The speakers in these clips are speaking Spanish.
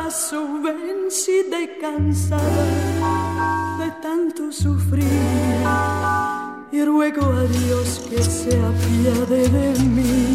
paso, vencida y cansada de tanto sufrir, y ruego a Dios que se apiade de mí.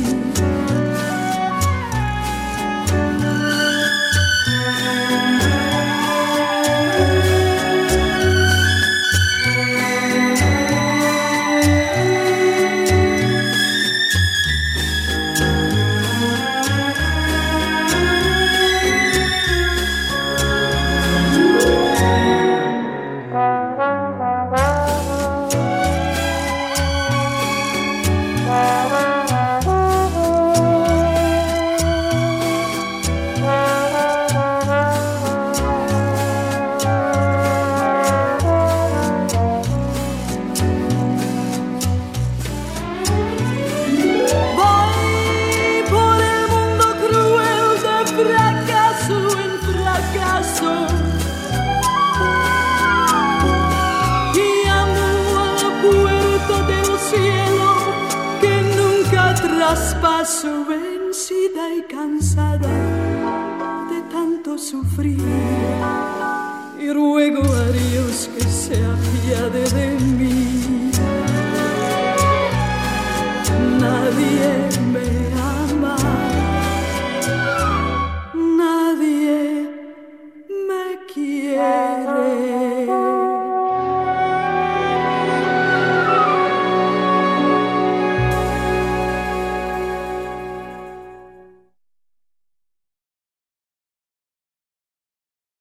Traspaso, vencida y cansada de tanto sufrir, y ruego a Dios que se apiade de mí. Nadie